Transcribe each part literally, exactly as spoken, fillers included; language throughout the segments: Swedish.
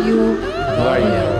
Radio Vargen.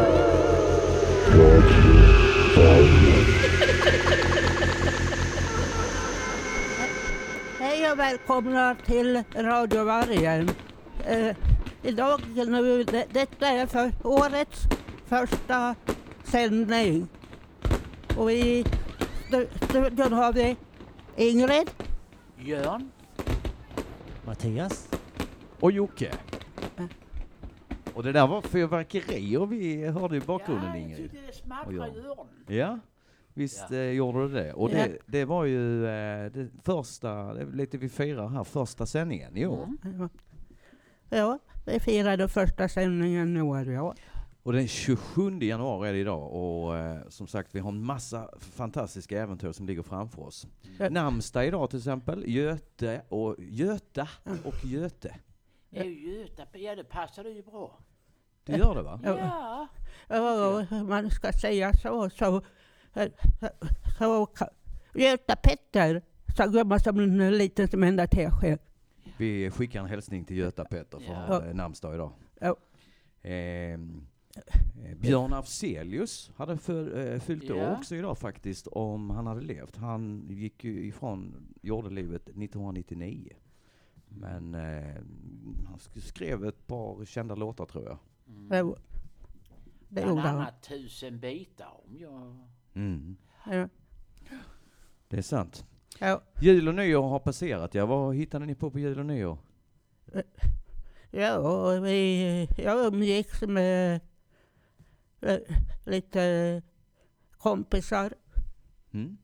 Hej och välkomna till Radio Vargen. Eh, idag, nu, det, detta är för årets första sändning. Och i studion har vi Ingrid, Jörn, Mattias och Jocke. Och det där var fyrverkerier vi hörde i bakgrunden, ja, Ingrid. jag tycker det smattrar i öronen. Ja, visst Ja. eh, gjorde det det. Och Ja. det, det var ju eh, det första, det är lite vi firar här, första sändningen i år. Mm. ja, vi firade första sändningen i år, ja. Och den tjugosjunde januari är det idag. Och eh, som sagt, vi har en massa fantastiska äventyr som ligger framför oss. Ja. Namnsdag idag till exempel, Göte och Göta och Göte. Det är ju Göta, ja det passar ju bra. Det gör det, va? Ja. Ja. Ja, man ska säga så, så, så, så Göta Petter, så går man som en liten som enda tesked. Vi skickar en hälsning till Göta Petter för Ja. ja. namnsdag idag. Ja. Eh, Björn Afzelius hade för, eh, fyllt Ja. år också idag faktiskt, om han hade levt. Han gick ju ifrån jordelivet nittonhundranittionio. Men eh, han sk- skrev ett par kända låtar, tror jag. Mm. Ja. Det Bland gjorde han. annat tusen bitar om jag... Mm. Ja. Det är sant. Ja. Jul och nyår har passerat. Ja, vad hittade ni på på jul och nyår? Ja, och vi, jag umgicks med eh, lite kompisar. Mm?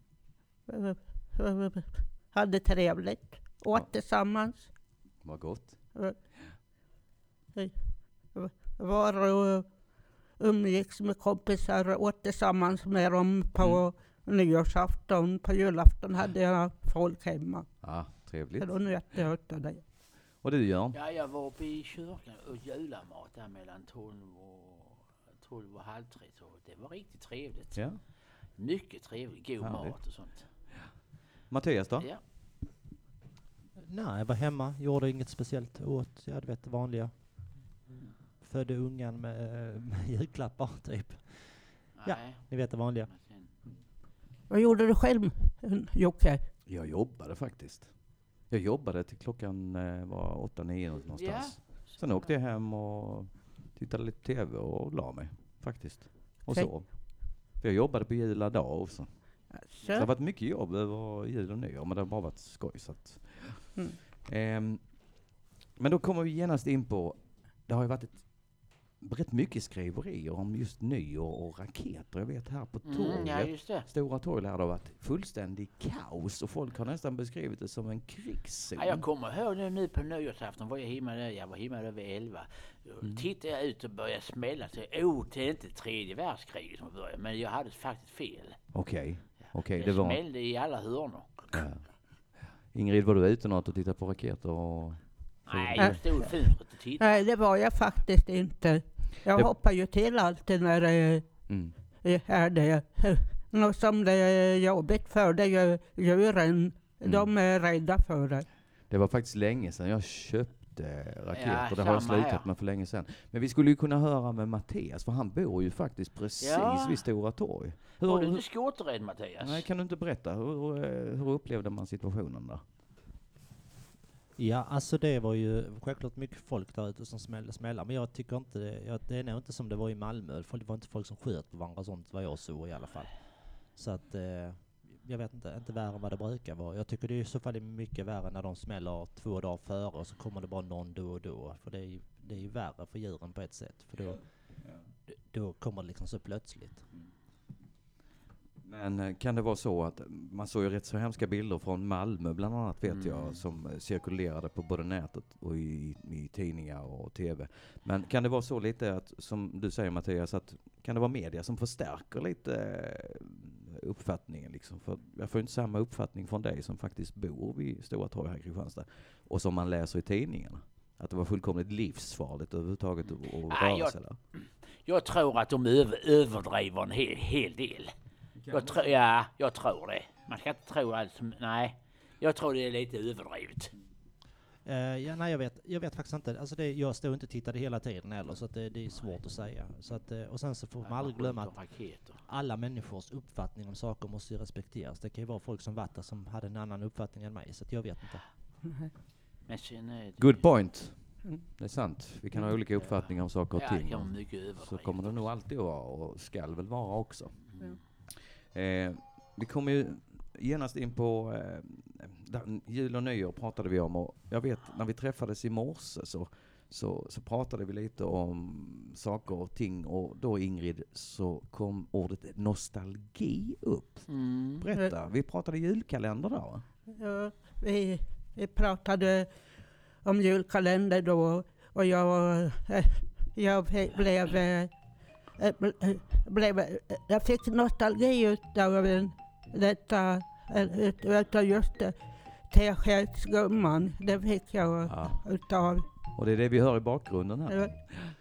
Hade trevligt. Åt Ja. tillsammans. Vad gott. Var och umgicks med kompisar och åt tillsammans med dem på Mm. nyårsafton. På julafton hade jag folk hemma. Ja, trevligt. Så då njöt jag av det. Och du, Jörn? Ja, jag var uppe i kyrkan och julamat där mellan tolv och, tolv och halv tre. Så det var riktigt trevligt. Ja. Mycket trevligt, god Härligt. mat och sånt. Mattias då? Ja. Nej, jag var hemma, gjorde inget speciellt, åt, jag vet det vanliga. Födde ungan med, med julklappar typ. Ja. Nej. Ni vet det vanliga. men sen- Vad gjorde du själv, Jocke? Jag jobbade faktiskt. Jag jobbade till klockan eh, var åtta, nio någonstans. Sen åkte jag hem och tittade lite tv och la mig faktiskt. Och Okej. så. För jag jobbade på jula dag också. Så det har Så. varit mycket jobb över jul och nyår, men det har bara varit skoj. Så att. Mm. Ehm, men då kommer vi genast in på, det har ju varit ett rätt mycket skriverier om just nyår och raketer. Jag vet här på torget. Mm, ja, just det. Stora torg här har varit fullständig kaos och folk har nästan beskrivit det som en krigszon. Ja, jag kommer ihåg nu, nu på nyårsafton var jag hemma där. Jag var hemma där vid elva. Mm. Tittade jag ut och började smälla. Så, oh, det är inte tredje världskriget som började. Men jag hade faktiskt fel. Okej, okej, Det det var... smällde i alla hörnor. Ja. Ingrid, var du ute något och tittade på raketer? Och... Nej, jag stod i fönstret och tittade. Nej, det var jag faktiskt inte. Jag Det- hoppar ju till alltid när det Mm. är det. Något som det är jobbigt för det är ju djuren. De är rädda för det. Det var faktiskt länge sedan jag köpte raketer. Ja, det har jag samma här. slutat med för länge sedan. Men vi skulle ju kunna höra med Mattias, för han bor ju faktiskt precis Ja. vid Stora torg. Var du Hur, inte skoterrädd, Mattias? nej, kan du inte berätta, hur, hur, hur upplevde man situationen där? Ja, alltså det var ju självklart mycket folk där ute som smällde smällar, men jag tycker inte det, jag, det är nog inte som det var i Malmö. Det var inte folk som sköt på varandra och sånt, vad jag såg i alla fall. Så att, eh, jag vet inte, inte värre än vad det brukar vara. Jag tycker det är i så fall mycket värre när de smäller två dagar före och så kommer det bara någon då och då. För det är ju, det är ju värre för djuren på ett sätt, för då, d- då kommer det liksom så plötsligt. Men eh, kan det vara så att man såg ju rätt så hemska bilder från Malmö bland annat, vet Mm. jag, som eh, cirkulerade på både nätet och i, i tidningar och tv. Men kan det vara så lite att, som du säger Mattias, att kan det vara media som förstärker lite eh, uppfattningen liksom? För jag får inte samma uppfattning från dig som faktiskt bor vid Stora torg här i Kristianstad och som man läser i tidningarna. Att det var fullkomligt livsfarligt överhuvudtaget att, att Nej, röra jag- sig där. Jag tror att de över, överdriver en hel, hel del. Jag tro, ja, jag tror det. Man ska inte tro allt som... Nej, jag tror det är lite överdrivet. Uh, ja, nej, jag vet, jag vet faktiskt inte. Alltså det, jag står inte och tittade hela tiden heller, så att det, det är svårt att säga. Så att, uh, och sen så får man aldrig glömma att alla människors uppfattning om saker måste ju respekteras. Det kan ju vara folk som varit där som hade en annan uppfattning än mig, så att jag vet inte. Men sen är det... Good point. Det är sant. Vi kan ha olika uppfattningar om saker och Ja, ting. det kan vara och mycket överdrivet. så kommer det nog alltid att vara och skall väl vara också. Mm. Eh, vi kommer ju genast in på eh, där, jul och nyår pratade vi om, och jag vet när vi träffades i morse så, så, så pratade vi lite om saker och ting, och då Ingrid så kom ordet nostalgi upp. Mm. Berätta, vi pratade julkalender då, va? Ja, vi, vi pratade om julkalender då, och jag, eh, jag blev, eh, eh, blev, eh, jag fick nostalgi utav detta, eh, utav just det, Teskedsgumman, det fick jag Ja. utav. Och det är det vi hör i bakgrunden här. Ja.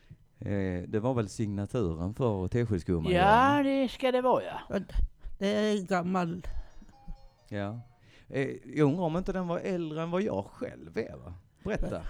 Eh, det var väl signaturen för Teskedsgumman? Ja, det ska det vara, ja. Det är gammal. Ja. Eh, jag undrar om inte den var äldre än vad jag själv är, va? Berätta.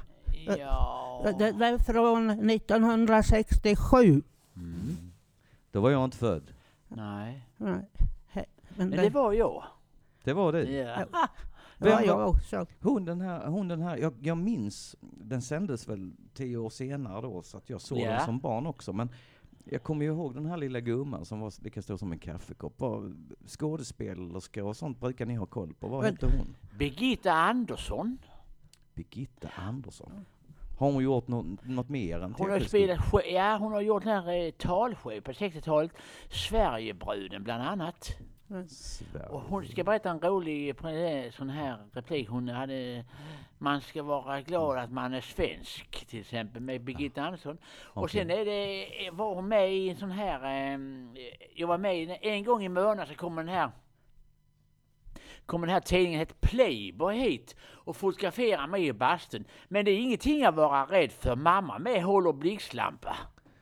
Ja. Det var från nittonhundrasextiosju. Mm. Då var jag inte född. Nej. Nej. he- Men Men det var jag. Det var det. Ja. det var Vem jag var- också. Hon den här, hon den här jag, jag minns, den sändes väl tio år senare då, så att jag såg Ja. den som barn också. Men jag kommer ju ihåg den här lilla gumman som var lika stor som en kaffekopp. Vad skådespelerska och sånt brukar ni ha koll på. Vad Men- hette hon? Birgitta Andersson. Birgitta Andersson. Har hon gjort något, något mer än Hon har Teskedsgumman? spelat, sk- ja, hon har gjort den här eh, talshow på sextiotalet. Sverigebruden bland annat. Sverige. Och hon ska berätta en rolig eh, sån här replik. Hon hade, man ska vara glad att man är svensk, till exempel, med Birgitta Andersson. Och Okej. sen är det, var hon med i en sån här, eh, jag var med i, en gång i månaden så kom den här kom den här tidningen, hette Playboy, hit och fotograferade mig i bastun. Men det är ingenting att vara rädd för. Mamma med håller blixtlampa.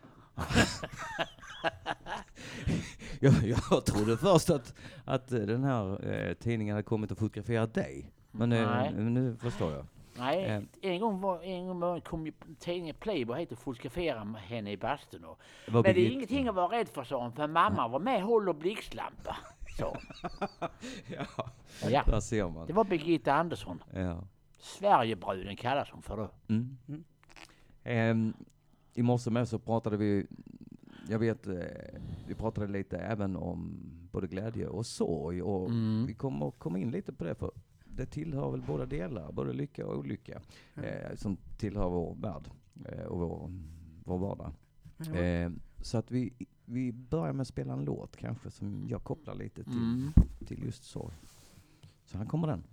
jag, jag trodde först att, att eh, den här eh, tidningen hade kommit och fotograferat dig. Men eh, Nej. nu förstår jag. Nej, Eh. en gång var en gång var- kom ju tidningen Playboy hit och fotograferade henne i bastun. Och, Det var men det är Birgitta. ingenting att vara rädd för, sa hon, för mamma var med håller blixtlampa. Så. Ja, Ja, där ser man. det var Birgitta Andersson. Ja. Sverigebruden kallas hon för då. Mm. Mm. Ehm, I morse med så pratade vi, jag vet, eh, vi pratade lite även om både glädje och sorg, och Mm. vi kommer att komma in lite på det, för det tillhör väl båda delar, både lycka och olycka, eh, som tillhör vår värld eh, och vår, vår vardag. Ja. Eh, så att vi, vi börjar med att spela en låt kanske som jag kopplar lite till, Mm. till just sorg. Så här kommer den.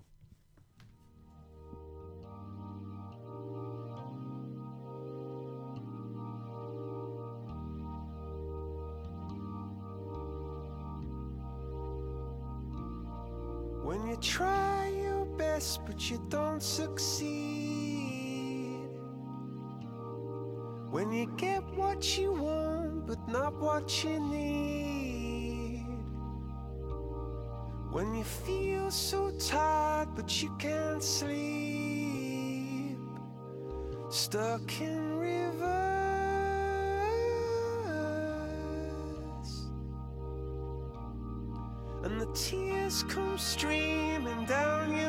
When you try your best but you don't succeed. When you get what you want but not what you need. When you feel so tired but you can't sleep. Stuck in reverse. And the tears come streaming down your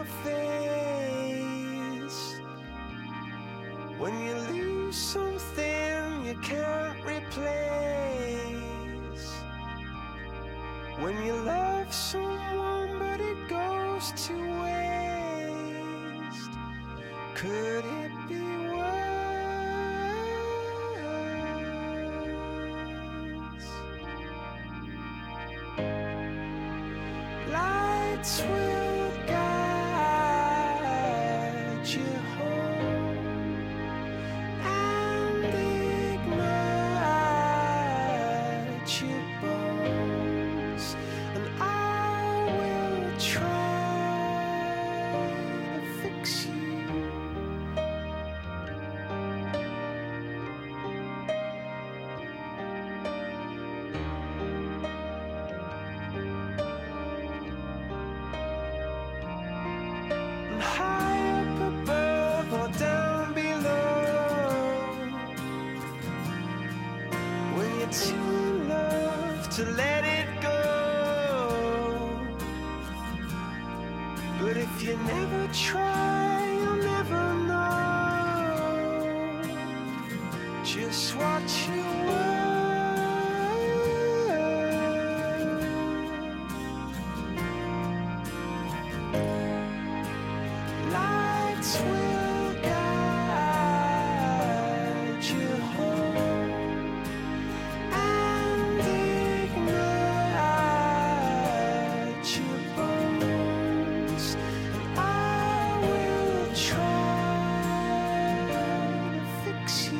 face. When you lose something you can't replace. When you love someone but it goes to waste. Could it be worse? Lights will guide you home and ignite your bones, and I will try to fix you. And high up above or But if you never try, you'll never know just what you were. Lights will guide you home and ignite your bones, and I will try to fix you.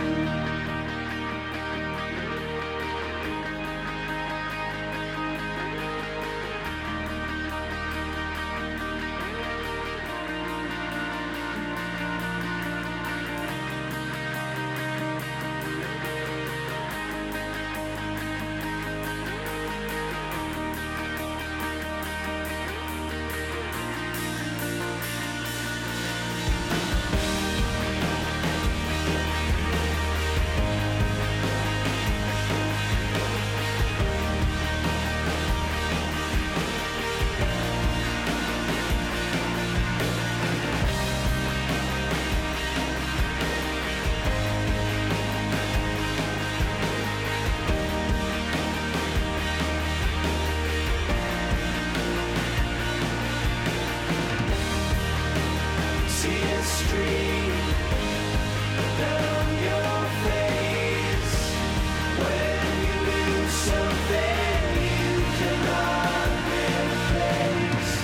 Tears stream down your face when you lose something you cannot replace.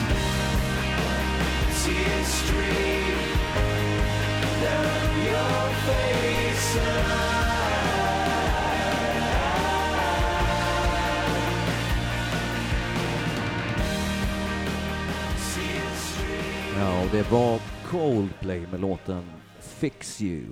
Tears stream down your face, and I tears stream. Ja, och det var Coldplay med låten Fix You.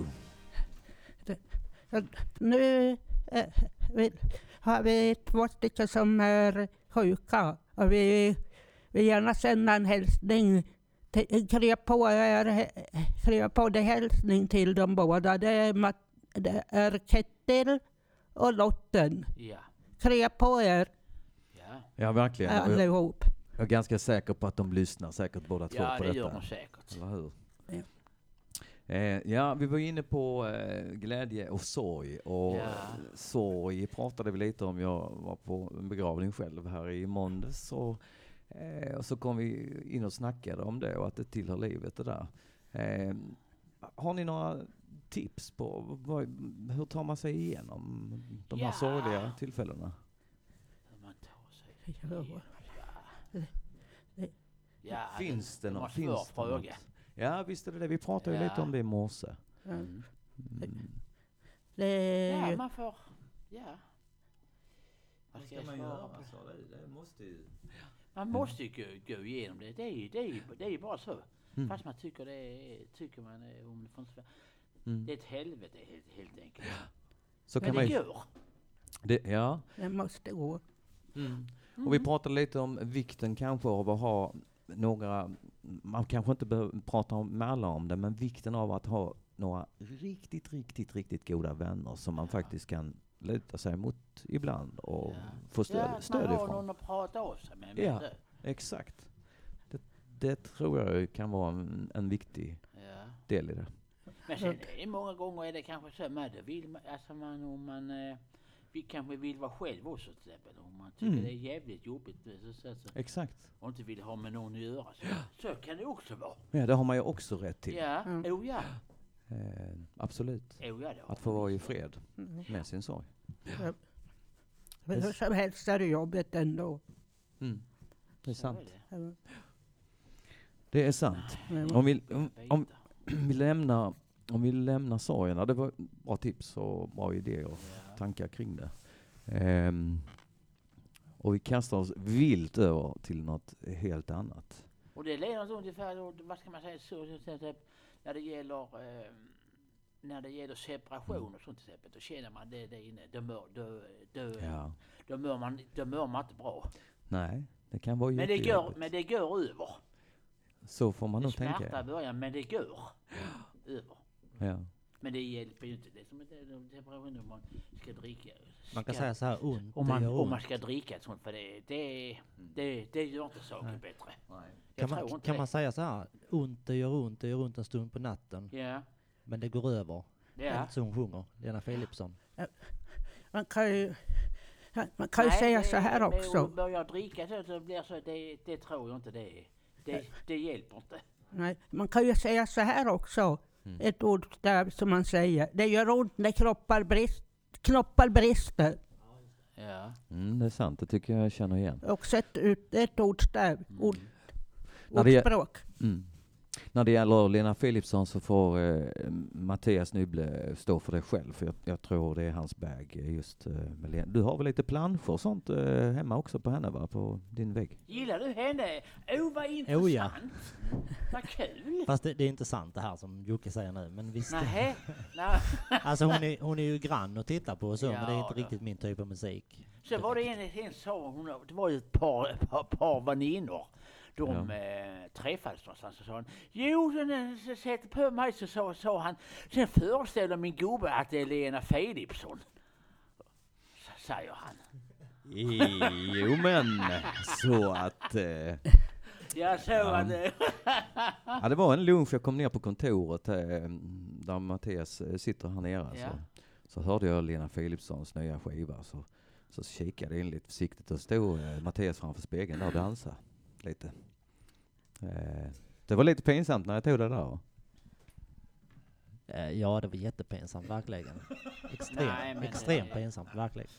Nu eh, vi, har vi två stycken som är sjuka och vi vill gärna sända en hälsning. till- Skriv på, er, skriv på det hälsning till de båda. Det är, Mat- det är Kettil och Lotten. Ja. Skriv på er Ja. Ja, verkligen. Och jag, allihop. jag är ganska säker på att de lyssnar säkert båda två Ja, på det detta. gör de säkert. Eller hur? Ja. Eh, ja, vi var inne på eh, glädje och sorg. Och Ja. sorg pratade vi lite om. Jag var på en begravning själv här i måndags. Och, eh, och så kom vi in och snackade om det och att det tillhör livet det där. Eh, har ni några tips på vad, hur tar man sig igenom de här Ja. sorgliga tillfällena? Hur man tar sig. Ja. Ja, Finns det det något? var en Finns svår det fråga. något? Ja, visst är det det. Vi pratade ju Ja. lite om det i morse. Mm. Mm. Det är Ja, ju- man får... Ja. Vad ska jag svara på? Det måste ju... Man måste ju gå, gå igenom det. Det är ju det är, ju- det är ju bara så. Mm. Fast man tycker det är... Tycker man är, om det får inte svara. Mm. Det är ett helvete helt, helt enkelt. Så Men kan man det ju... går. Det, ja. det måste gå. Mm. Och vi pratade lite om vikten kanske av att ha några, man kanske inte behöver prata om, med alla om det, men vikten av att ha några riktigt, riktigt, riktigt goda vänner som man faktiskt kan luta sig mot ibland och Ja. få stöd, Ja, att man stöd har ifrån. någon att prata av sig med. Ja. vet du. Exakt. Det, det tror jag kan vara en, en viktig Ja. del i det. Men sen är det många gånger är det kanske så med det vill man, alltså man, om man eh, vi kanske vill vara själv också till exempel. Om man tycker Mm. det är jävligt jobbigt så, så, så, Exakt. och inte vill ha med någon att göra. Så, så kan det också vara. Ja, det har man ju också rätt till. Ja, Mm. oh ja. Eh, absolut. Oh ja det har Att få man vara i visst. fred Mm. med sin sorg. Men hur som helst är det jobbet ändå. Mm. Det är Så sant. det. Det är sant. Men- Om vi, om, om Bitar. vi lämnar, om vi lämnar sorgerna, det var bra tips och bra idéer och Ja. tankar kring det. Ehm, och vi kastar oss vilt över till något helt annat. Och det leder oss ungefär, då, vad ska man säga, så, så, så, så, när det gäller eh, när det gäller separation och sånt till exempel, då känner man det, det inne, då mår, då, då, Ja. då, mår man, då mår man inte bra. Nej, det kan vara Men det, går, jättejobbigt. men det går över. Så får man Det nog smärtar i tänka. början, men det går över. Ja. Men det hjälper ju inte. Det som är separation om man ska dricka. Man kan Ska- säga så här, ont, Om det man, gör om man ont. ska dricka ett sånt, för det, det, det, det gör inte saker Nej. bättre. Nej. Jag Kan, tror man, inte kan det. man säga så här, ont det gör ont, det gör ont en stund på natten, Ja, men det går över. ja. Lite så hon sjunger, Lena Philipsson. Man kan ju, man kan ju Nej, säga det- så här men också. om börjar dricka så, så blir så, det, det tror jag inte det är. Det, det hjälper inte. Nej, man kan ju säga så här också. Mm. Ett ordstäv som man säger. Det gör ont när kroppar, brist, knoppar brister. Ja. Mm, det är sant, det tycker jag känner igen. Också ett, ut, ett ordstäv. Ord, När det- ordspråk. Mm. När det gäller Lena Philipsson så får eh, Mattias Nyble stå för det själv. För jag, jag tror det är hans bag just eh, med Lena. Du har väl lite planscher och sånt eh, hemma också på henne, va? På din vägg? Gillar du henne? Oh, vad intressant. Oh, ja. Vad kul. Fast det, det är inte sant det här som Jocke säger nu, men visst. Nähä. Nej. Alltså hon är, hon är ju grann att titta på och så, Ja, men det är inte då. riktigt min typ av musik. Så var det en, en sa hon, det var ju ett par, ett par, par väninnor. De Ja. eh, träffades någonstans och sa han, jo, den så sätter på mig, så sa, sa han, sen föreställer min gubbe att det är Lena Philipsson. S- säger han. Jo men, så att... Eh, Jag såg Ja. att det... ja, det var en lunch, jag kom ner på kontoret eh, där Mattias eh, sitter här nere. Ja. Så, så hörde jag Lena Philipssons nya skiva. Så, så kikade jag in lite försiktigt och stod eh, Mattias framför spegeln där och dansade lite. Eh, det var lite pinsamt när jag tog det där. Eh, Ja, det var jättepinsamt, verkligen. Extremt, Nej, men, extremt eh, pinsamt, verkligen.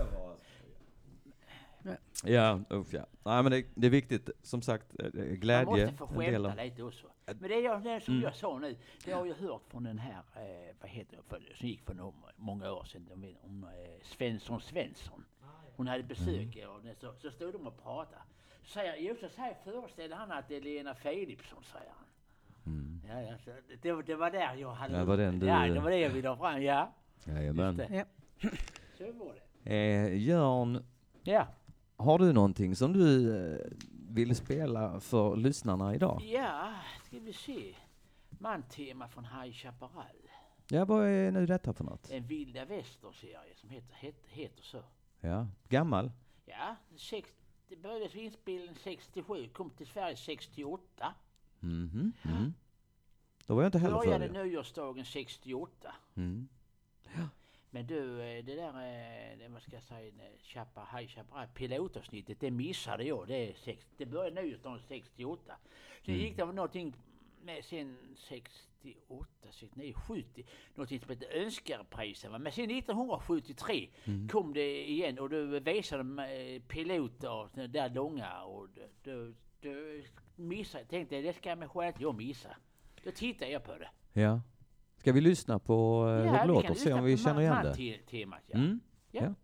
Ja, usch ja. Nej, men det, det är viktigt, som sagt, eh, Man glädje. måste få en del av- skämta lite också. Men det, jag, det som Mm. jag sa nu, det har jag hört från den här, eh, vad heter det, för, som gick för några, många år sedan, om, om eh, Svensson Svensson. Hon hade besök Mm. av den, så, så stod de och pratade. Så säger, jo, så säger, föreställer han att det är Lena Philipsson, säger han. Mm. Ja, ja, så det, det, var- det var där jag hade... Det var den du- Ja, det var det jag ville ha fram, ja. Jajamän. Just det. Ja. Så var det. Eh, Jörn, Ja. har du någonting som du eh, vill spela för lyssnarna idag? Ja, ska vi se. Man-tema från High Chaparral. Ja, vad är nu detta för något? En vilda väster-serie som heter, heter, heter så. Ja, gammal? Ja, sex, det började som inspelning sextiosju, kom till Sverige sextioåtta. Mhm. Mm. Då var jag inte heller Började för det. nyårsdagen sextioåtta. Mm. Men du, eh, det där, eh, det, vad ska jag säga, eh, Chapa, High Chaparral, pilotavsnittet, det missade jag. Det, är sex, det började nyårsdagen sextioåtta. Sen Mm. gick det någonting med sen sextioåtta, sextionio, sjuttio, någonting som hette Önskarpriset. va? Men sen nittonhundrasjuttiotre Mm. kom det igen och du visade eh, piloter, det där långa, och du, du, du missade, tänkte det ska jag själv jag missa. Då tittade jag på det. Ja. Ska vi lyssna på eh, hur det vi låter kan och se om lyssna vi på känner man- igen det? man-temat, ja. Mm. Ja. Ja.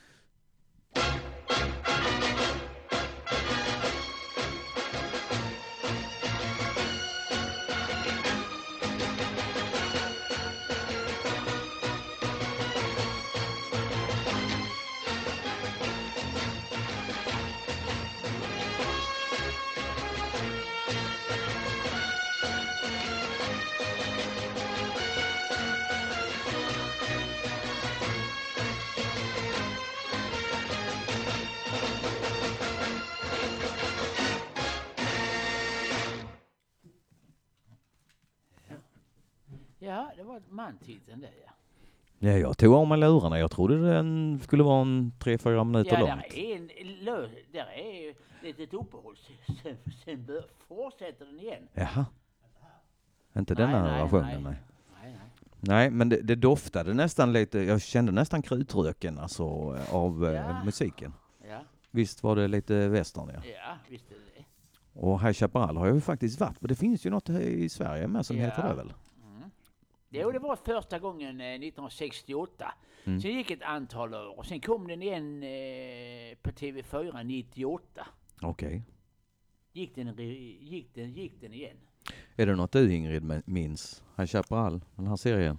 Ja, det var man-titeln där, ja. Ja, jag tog av mig lurarna. Jag trodde den skulle vara en tre, fyra minuter Ja, långt. där är, en, lö, där är ju litet uppehåll. Sen, sen bör, fortsätter den igen. Jaha. Inte Nej, denna nej, versionen, nej. nej. Nej, nej. Nej, men det, det doftade nästan lite, jag kände nästan krutröken alltså av eh, Ja. musiken. Ja, Visst var det lite western, ja. ja, visst är det det. Och High Chaparral har jag ju faktiskt varit, men det finns ju något här i Sverige med som Ja. heter det väl? Mm. Jo, det var första gången eh, nittonhundrasextioåtta. Mm. Sen gick ett antal år och sen kom den igen eh, på T V fyra nittioåtta. Okej. Gick den, re- gick den, gick den igen. Är det något du Ingrid men- minns? High Chaparral, den här serien?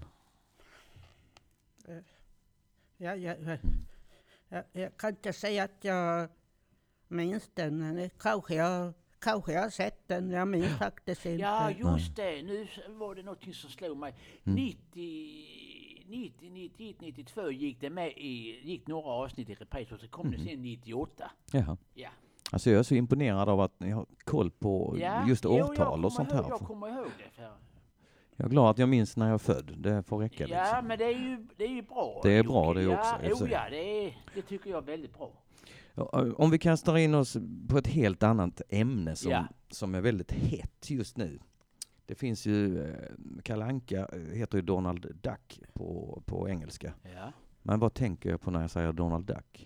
Ja, ja, ja. Jag, jag kan inte säga att jag minns den. Men det kanske jag kanske jag har sett den, jag minns faktiskt inte. Ja, just det. Nu var det något som slog mig. Mm. nittio, nittio, nittioett, nittiotvå gick det med i, gick några avsnitt i repris och så kom Mm. det sen nittioåtta. Jaha. Ja. Alltså jag är så imponerad av att ni har koll på Ja, just jo, jag årtal kommer och sånt ihåg, här. Jag kommer ihåg det. För... Jag är glad att jag minns när jag är född. Det får räcka Ja, liksom. men det är ju, det är ju bra. Det är Jocke. bra det ja, också, i och för Jo, sig. ja, det, är, det tycker jag är väldigt bra. Ja, om vi kastar in oss på ett helt annat ämne som, Ja. som är väldigt hett just nu. Det finns ju, eh, Kalle Anka heter ju Donald Duck på, på engelska. Ja. Men vad tänker jag på när jag säger Donald Duck?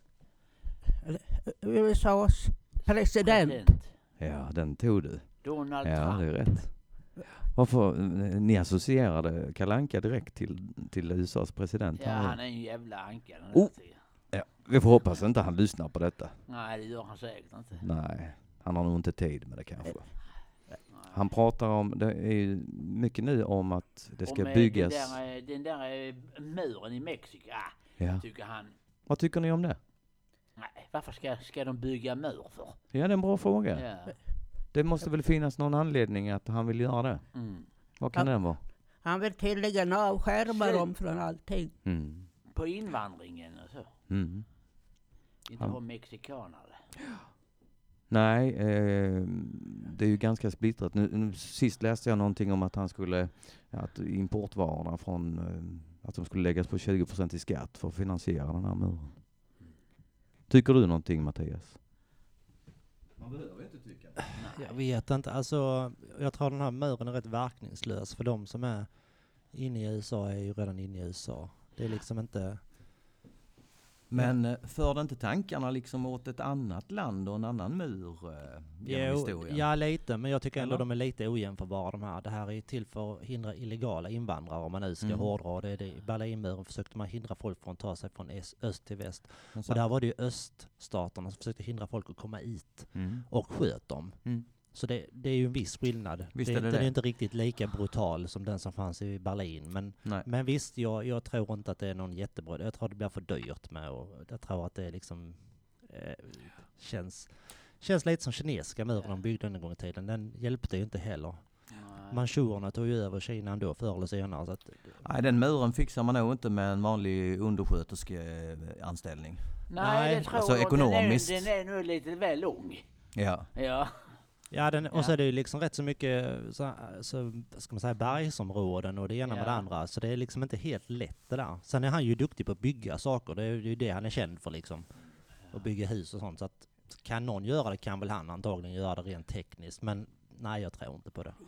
U S A:s president. Ja, den tog du. Donald Ja, Trump. det är rätt. Varför? Ni associerade Kalle Anka direkt till, till U S A:s president? Ja, här nu. han är en jävla anka. Den Oh. här tiden. Ja, vi får hoppas inte han lyssnar på detta. Nej, det gör han säkert inte. Nej, han har nog inte tid med det kanske. Nej. Han pratar om, det är ju mycket nu om att det ska Om, eh, byggas. Den där, eh, den där eh, muren i Mexiko, ah, Ja. tycker han. Vad tycker ni om det? Nej, varför ska, ska de bygga mur för? Ja, det är en bra fråga. Ja. Det måste väl finnas någon anledning att han vill göra det. Mm. Vad kan Ja. den vara? Han vill tydligen avskärma Säg- dem från allting. Mm. På invandringen och så. Mm. Inte Han- ha mexikanare. Nej, eh, det är ju ganska splittrat. Nu, nu, sist läste jag någonting om att han skulle, att importvarorna från, eh, att de skulle läggas på tjugo procent i skatt för att finansiera den här muren. Tycker du någonting, Mattias? Man behöver inte tycka. Jag vet inte, alltså jag tror den här muren är rätt verkningslös för de som är inne i U S A är ju redan inne i U S A. Det är liksom inte... Men eh, förde inte tankarna liksom åt ett annat land och en annan mur eh, genom Jo, historien? ja, lite, men jag tycker ändå Eller? de är lite ojämförbara de här. Det här är till för att hindra illegala invandrare om man nu ska Mm. hårdra det. det. I Berlinmuren försökte man hindra folk från att ta sig från es- öst till väst. Men Och sant. där var det ju öststaterna som försökte hindra folk att komma hit Mm. och sköt dem. Mm. Så det, det är ju en viss skillnad. Visst det, är det den det. är inte riktigt lika brutal som den som fanns i Berlin. Men, Nej. men visst, jag, jag tror inte att det är någon jättebra. Jag tror det blir för dyrt med och jag tror att det är liksom eh, känns, känns lite som kinesiska muren de byggde en gång i tiden. Den hjälpte ju inte heller. Nej. Manchurerna tog ju över Kina ändå förr eller senare. Så att, Nej, den muren fixar man nog inte med en vanlig undersköterskeanställning. Nej, Nej, det tror alltså jag. ekonomiskt. Den är, den är nog lite väl lång. Ja. Ja. ja, den, och så Ja. är det ju liksom rätt så mycket så, så, ska man säga, bergsområden och det ena med Ja. det andra. Så det är liksom inte helt lätt det där. Sen är han ju duktig på att bygga saker. Det är ju det han är känd för liksom. Att bygga hus och sånt. Så att kan någon göra det kan väl han antagligen göra det rent tekniskt. Men nej, jag tror inte på det.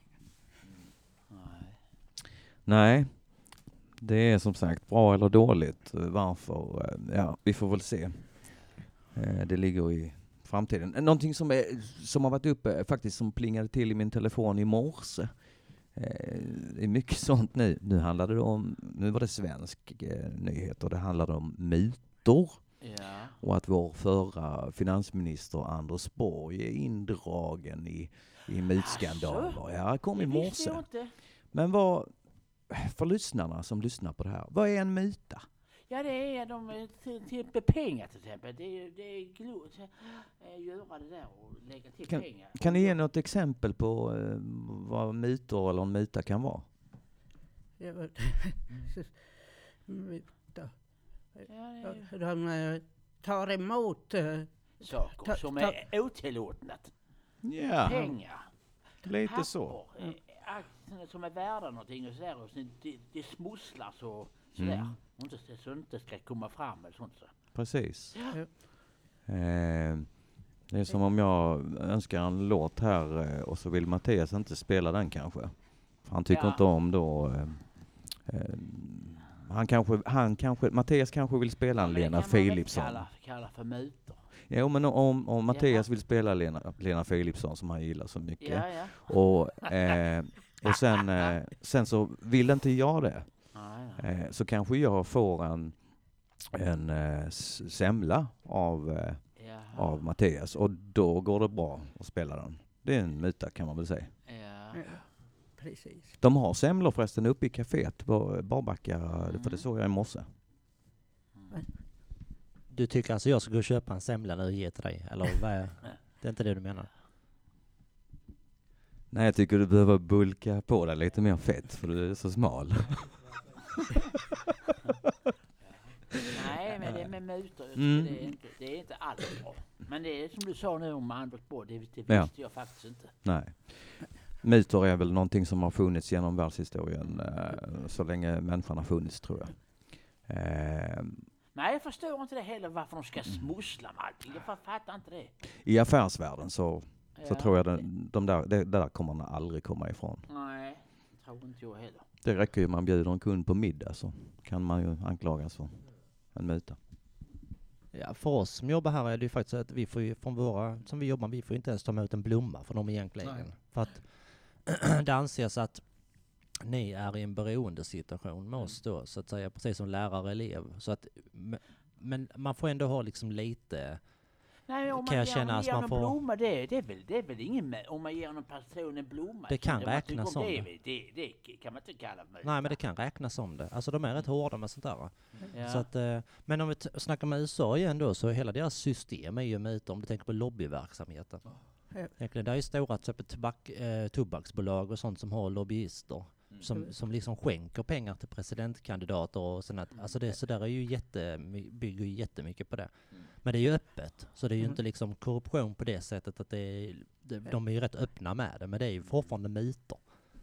Nej. Nej, det är som sagt bra eller dåligt. Varför? Ja, vi får väl se. Eh, Det ligger i framtiden. Någonting som, är, som har varit uppe, faktiskt som plingade till i min telefon i morse. Eh, Det är mycket sånt nu. Nu handlade det om, nu var det svensk eh, nyheter. Det handlade om mutor. Ja. Och att vår förra finansminister Anders Borg är indragen i, i mutskandaler. Asså? Ja, det kom i Det visste morse. jag inte. Men vad, för lyssnarna som lyssnar på det här, vad är en muta? Ja, det är de eh, till, till pengar till exempel. Det är, det är glo, så, eh, göra det där och lägga till Kan- pengar. Kan ni ge något exempel på eh, vad mutor eller en muta kan vara? Ja, de, Ja, det är de eh, tar emot eh, saker Ta- som ta- är otillåtna. Ja, Pengar. lite så. Papper, eh, aktier som är värda någonting och sådär. Och sen det, det smusslas och sådär. Mm. Och inte, så det inte ska komma fram eller sånt. Så. Precis. Ja. Eh, det är som om jag önskar en låt här eh, och så vill Mattias inte spela den kanske. För han tycker Ja. inte om då... Eh, eh, han kanske, han kanske, Mattias kanske vill spela en Men det Lena kan man väl Philipsson. Kalla, kalla för mutor. Jo, men om, om Mattias Jaha. vill spela Lena, Lena Philipsson som han gillar så mycket. Ja, ja. Och, eh, och sen, eh, sen så vill inte jag det. Nej, nej. Eh, så kanske jag får en, en eh, s- semla av, eh, Jaha. av Mattias. Och då går det bra att spela den. Det är en muta kan man väl säga. Ja. Ja, precis. De har semlor förresten uppe i kaféet på Barbacka. Mm. För det såg jag i morse. Du tycker alltså jag ska gå och köpa en semla nu och ge till dig? Eller vad är, det är inte det du menar? Nej, jag tycker du behöver bulka på dig lite mer fett för du är så smal. Nej, men det är med mutor. Mm. Det, är inte, det är inte alls bra. Men det är som du sa nu om Anders Borg, det, det visste Ja. jag faktiskt inte. Nej. Mutor är väl någonting som har funnits genom världshistorien eh, så länge människan har funnits, tror jag. Eh, Nej, jag förstår inte det heller varför de ska smussla med allting. Jag fattar inte det. I affärsvärlden så, så Ja. tror jag den, de där, det, det där kommer man aldrig komma ifrån. Nej, det tror inte jag heller. Det räcker ju man bjuder en kund på middag så kan man ju anklagas för en muta. Ja, för oss som jobbar här är det ju faktiskt att vi får ju från våra, som vi jobbar, vi får inte ens ta emot en blomma från dem egentligen. Nej. För att det anses att ni är i en beroendesituation med oss då, så att säga, precis som lärare och elev. Så att, men- men man får ändå ha liksom lite, Nej, om Kan man jag ger, känna om att ger man någon får- blomma, det, det, är väl, det är väl ingen med, om man ger någon person en blomma. Det kan om man tycker räknas om som det. det. Det, det kan man inte kalla mig. nej men det kan räknas som det. Alltså de är rätt hårda med sånt där. Ja. Så att, eh, men om vi t- snackar med U S A igen då, så hela deras system är ju mutor, om du tänker på lobbyverksamheten. Ja. Egentligen, det är ju stora till exempel tobak, eh, tobaksbolag och sånt som har lobbyister som, som liksom skänker pengar till presidentkandidater och sånt. Att, alltså det, så där är ju jätte, bygger ju jättemycket på det. Men det är ju öppet, så det är ju Mm. inte liksom korruption på det sättet att det är, det, de är ju rätt öppna med det, men det är ju fortfarande myter.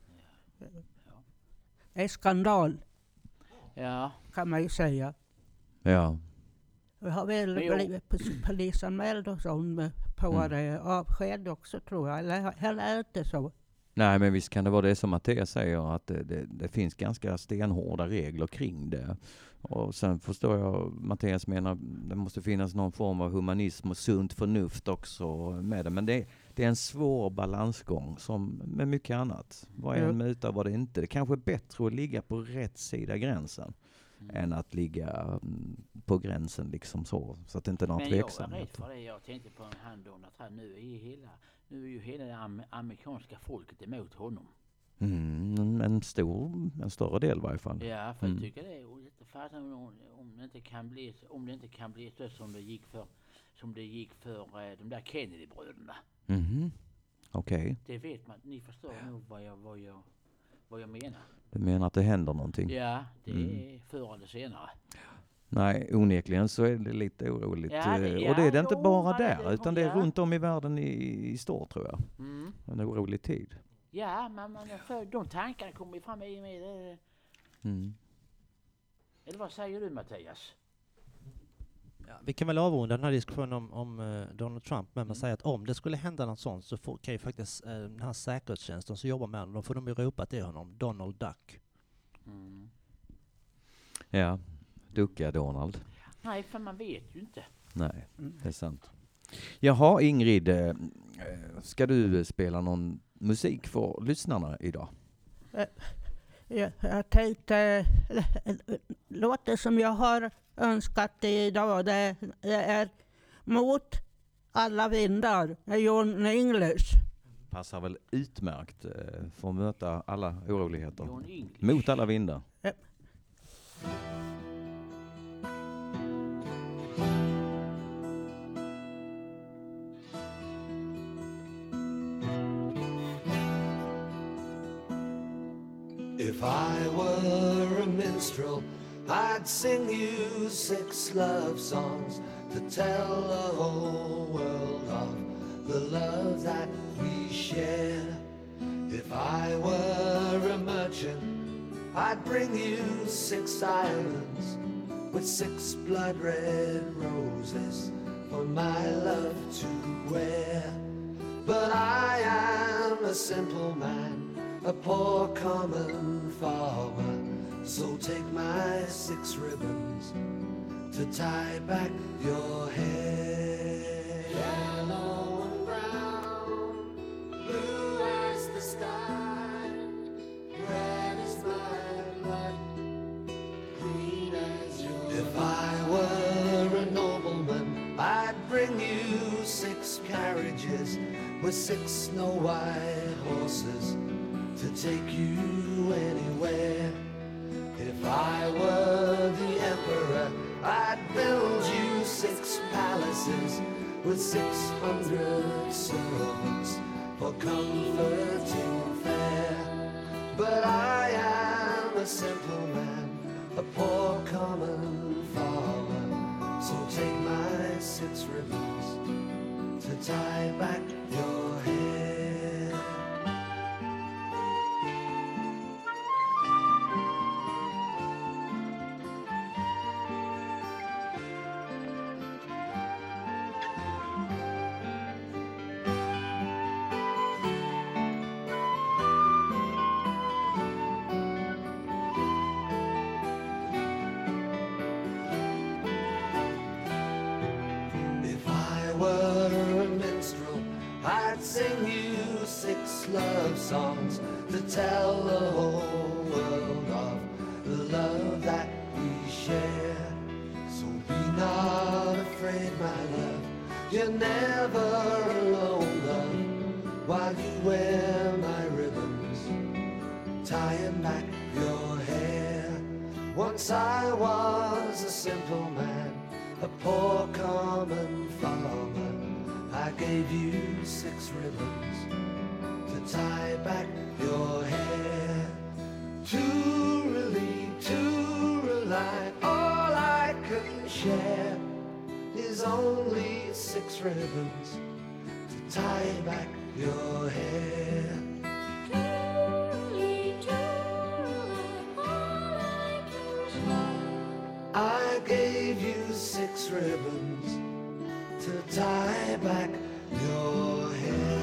Det är skandal, Ja. kan man ju säga. Ja. Vi har väl Men jo. blivit pos- polisanmäld och sånt på Mm. mm. avsked också, tror jag. Eller, eller är det inte så? Nej, men visst kan det vara det som Mattias säger, att det, det, det finns ganska stenhårda regler kring det. Och sen förstår jag, Mattias menar, det måste finnas någon form av humanism och sunt förnuft också med det. Men det, det är en svår balansgång som med mycket annat. Vad är en Ja. muta, vad är det inte? Det kanske är bättre att ligga på rätt sida gränsen än att ligga mm, på gränsen liksom så, så att det inte är någon Men jag är rädd tveksamhet. för det. Jag tänkte på en hand Donald Trump. Nu är hela, nu är ju hela det am- amerikanska folket emot honom. Mm, en stor, en större del i varje fall. Ja, för Mm. jag tycker det är lite fattar om, om det inte kan bli om det inte kan bli så som det gick för som det gick för eh, de där Kennedy-bröderna. Mhm. Okej, Det vet man. Ni förstår nog vad jag vad jag vad jag menar. du menar att det händer någonting? Ja, det Mm. är förr eller senare. Nej, onekligen så är det lite oroligt. Ja, det- Eh, och det är det ja, inte jo, bara det- där, det- utan det är ja. runt om i världen i, i stort, tror jag. Mm. En orolig tid. Ja, men, men för de tankarna kommer ju fram i och med det. Mm. Eller vad säger du, Mattias? Ja, vi kan väl avrunda den här diskussionen om, om eh, Donald Trump, men man säger att om det skulle hända något sånt så får, kan ju faktiskt eh, den här säkerhetstjänsten som jobbar med honom, då får de ju ropa till honom, Donald Duck. Mm. Ja, ducka Donald. Nej, för man vet ju inte. Nej, Mm. det är sant. Jaha, Ingrid, eh, eh, ska du spela någon musik för lyssnarna idag? Jag, jag tänkte, äh, låten som jag har önskat idag, det, det är Mot alla vindar, med John English. Passar väl utmärkt eh, för att möta alla oroligheter. John English. Mot alla vindar. If I were a minstrel, I'd sing you six love songs to tell the whole world of the love that we share. If I were a merchant, I'd bring you six islands with six blood red roses for my love to wear. But I am a simple man, a poor common farmer, so take my six ribbons to tie back your hair. Yellow and brown, blue as the sky, red is my blood, green as yours. If I were a nobleman, I'd bring you six carriages with six snow white horses to take you anywhere. If I were the emperor, I'd build you six palaces with six hundred servants for comforting common farmer. So take my six ribbons to tie back your hair. If I were a minstrel, I'd sing you six love songs to tell the whole world of the love that we share. So be not afraid, my love, you're never alone, love, while you wear my ribbons, tying back your hair. Once I was a simple man, a poor common farmer. I gave you six ribbons to tie back your hair. To relieve, to rely, all I can share is only six ribbons to tie back your hair. I gave you six ribbons to tie back your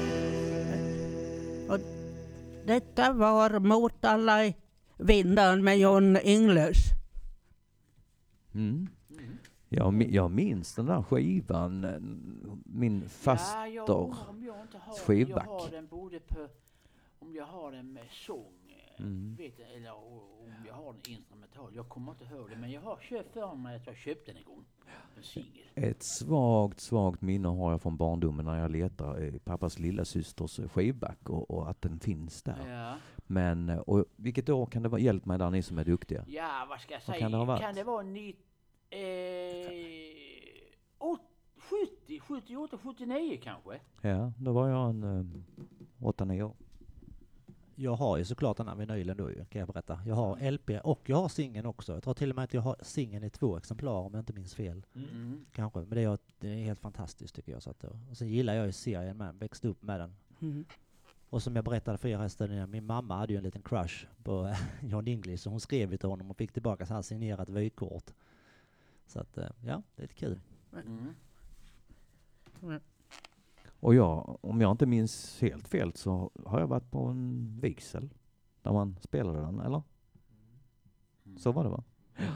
hair. Och detta var Mot alla vindar med John English. Mm. Jag, mi- jag minns den där skivan, eh, min faster Ja, jag undrar om jag inte har, skivback. jag har den både på, om jag har den med sång, eh, Mm. vet jag, eller o- om jag har den instrumental. Jag kommer inte ihåg det, men jag har köpt för mig att jag köpte den en gång. En singel. Ett svagt, svagt minne har jag från barndomen när jag letar i pappas lilla systers skivback och, och att den finns där. Ja. Men, eh, och vilket år kan det vara? Hjälp mig där, ni som är duktiga. Ja, vad ska jag Vad säga? kan det ha varit? Kan det vara ni, eh, åt, sjuttio, sjuttioåtta, sjuttionio kanske? Ja, då var jag en eh, åtta nio år. Jag har ju såklart den här vinylen då ju, kan jag berätta. Jag har L P och jag har singeln också. Jag tror till och med att jag har singeln i två exemplar om jag inte minns fel. Mm. Kanske, men det är, det är helt fantastiskt tycker jag. Så att, och sen gillar jag ju serien med, växte upp med den. Mm. Och som jag berättade för er hästen, min mamma hade ju en liten crush på John English, så hon skrev till honom och fick tillbaka så här signerat vykort. Så att, eh, ja, det är lite kul. Mm. Och jag, om jag inte minns helt fel så har jag varit på en vigsel där man spelade den, eller? Så var det, va?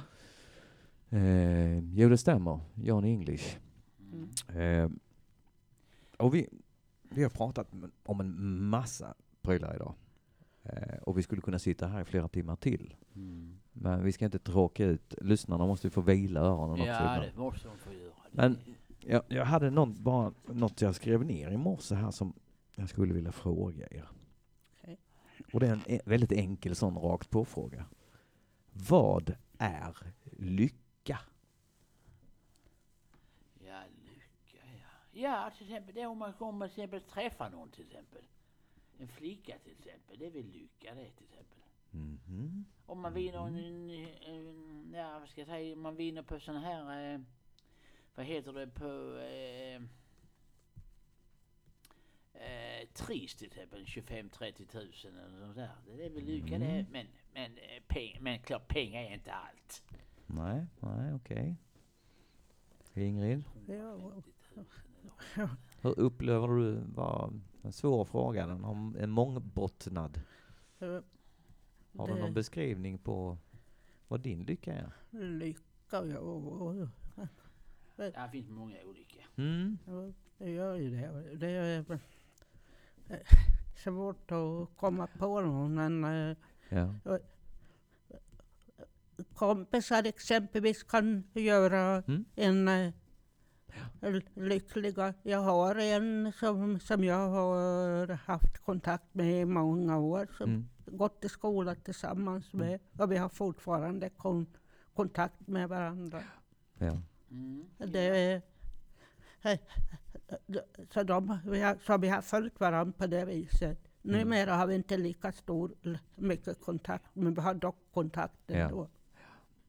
Eh, jo, det stämmer. John English. Mm. Eh, och vi, vi har pratat om en massa prylar idag. Eh, och vi skulle kunna sitta här i flera timmar till. Mm. Men vi ska inte tråka ut. Lyssnarna måste ju få vila öronen också. Ja, ibland. det måste de få göra. Det- Men jag, jag hade någon, bara något jag skrev ner i morse här som jag skulle vilja fråga er. Okej. Och det är en e- väldigt enkel sån rakt på fråga. Vad är lycka? Ja, lycka, ja. Ja, till exempel det är om man kommer till exempel träffa någon till exempel. En flicka till exempel, det är väl lycka det till exempel. Mhm. Om man vinner en, en, en ja vad ska jag säga, om man vinner på sån här, eh, vad heter det på, eh, eh, Tris till exempel, tjugofem till trettio tusen eller sånt där. Det är väl lycka Mm. det, men, men, eh, peng, men klart pengar är inte allt. Nej, nej, okej. Ingrid, Ja, hur upplever du, var en svår fråga, den om en mångbottnad. eh, Har du det- någon beskrivning på vad din lycka är? lycka, ja, och- och- Det finns många olika. Mm. ja, det gör ju det. Det är eh, svårt att komma på någon, men eh, Ja. kompisar exempelvis kan göra Mm. en eh, l- lyckliga. Jag har en som, som jag har haft kontakt med i många år, som Mm. gått i skola tillsammans med, och vi har fortfarande kon, kontakt med varandra. Ja. Mm. Det är, eh, så, de, vi har, så vi har följt varandra på det viset. Mm. Numera har vi inte lika stor, mycket kontakt, men vi har dock kontakt Ja. ändå.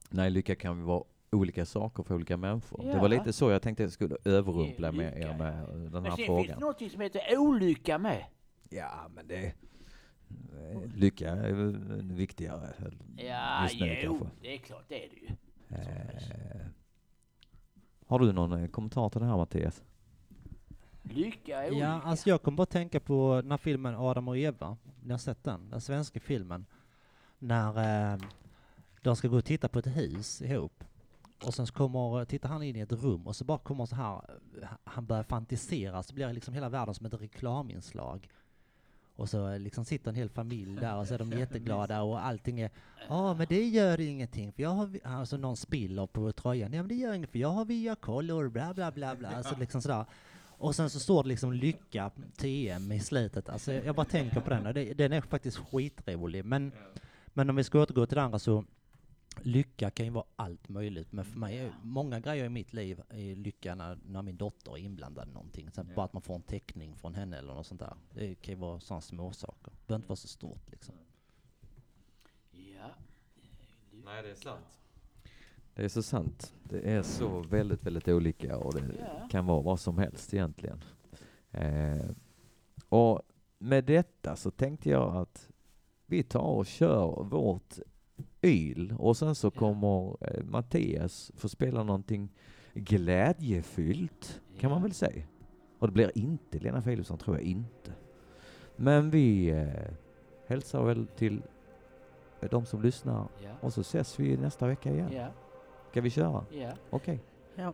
Nej, lycka kan vara olika saker för olika människor. Ja. Det var lite så jag tänkte jag skulle överrumpla med Lycka. er med den Men här sen frågan. finns det något som heter olycka med. Ja, men det... eh, Lycka är väl viktigare Ja, just nu jo, kanske. det är klart, det är det ju. Eh, har du någon eh, kommentar till det här, Mattias? Lycka är olycka. Ja, alltså jag kommer bara tänka på den här filmen Adam och Eva. Ni har sett den? Den svenska filmen. När eh, de ska gå och titta på ett hus ihop. Och sen så kommer, tittar han in i ett rum och så bara kommer så här, han börjar fantisera, så blir liksom hela världen som ett reklaminslag. Och så liksom sitter en hel familj där och så är de jätteglada och allting är, ja men det gör ingenting för jag har, vi-" alltså någon spiller på tröjan, ja men det gör inget för jag har via color, bla bla bla bla, alltså liksom sådär. Och sen så står det liksom lycka T M i slutet, alltså jag bara tänker på den och det, den är faktiskt skitrolig, men, men om vi ska återgå till det andra så lycka kan ju vara allt möjligt, men för mig är många grejer i mitt liv är lycka när, när min dotter är inblandad i någonting. Så bara att man får en teckning från henne eller något sånt där. Det kan ju vara sådana små saker. Det behöver inte vara så stort liksom. Ja. Nej, det är sant. Det är så sant. Det är så väldigt, väldigt olika och det Ja. kan vara vad som helst egentligen. Eh, och med detta så tänkte jag att vi tar och kör vårt yl och sen så kommer eh, Mattias få spela någonting glädjefyllt, kan man väl säga. Och det blir inte Lena Philipsson, tror jag inte. Men vi eh, hälsar väl till eh, de som lyssnar Ja. och så ses vi nästa vecka igen. Ja. Ska vi köra? Ja. Okej. Ja.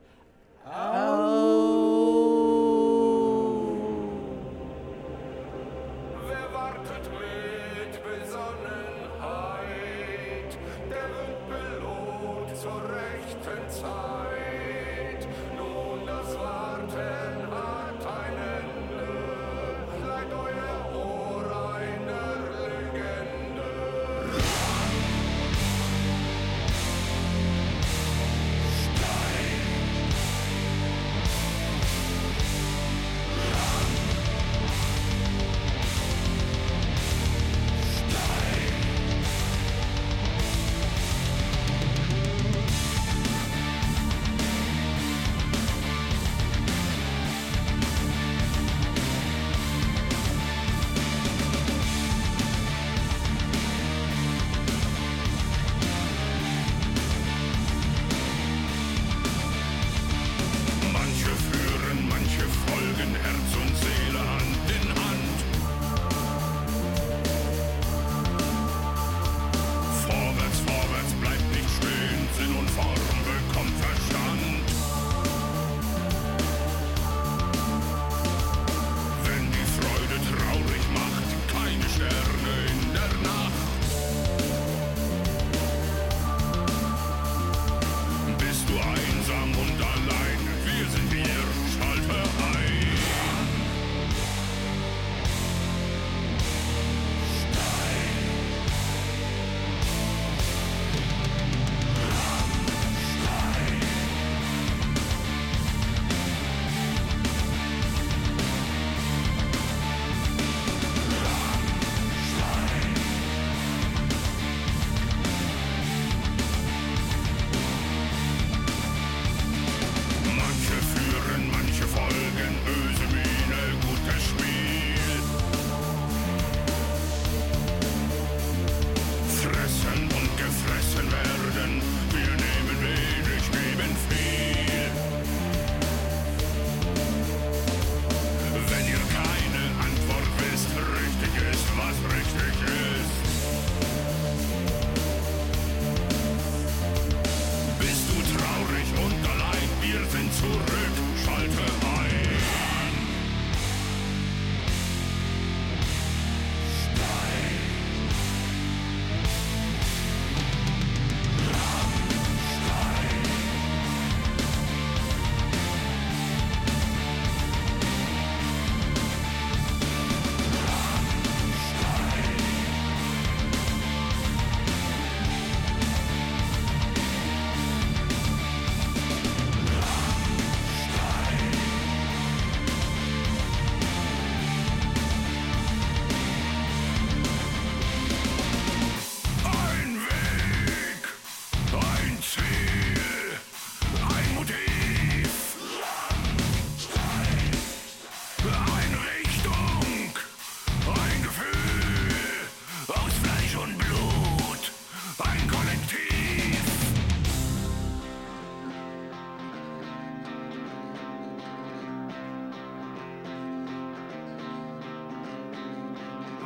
Wer wartet mit Besonnenheit? Der wird belohnt zur rechten Zeit. Nun, das Warten hat ein Ende. Leiht euer Ohr einer Legende.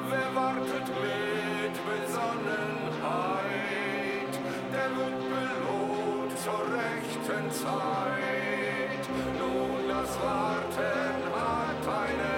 wer wartet mit Besonnenheit, der wird belohnt zur rechten Zeit. Nun das Warten hat eine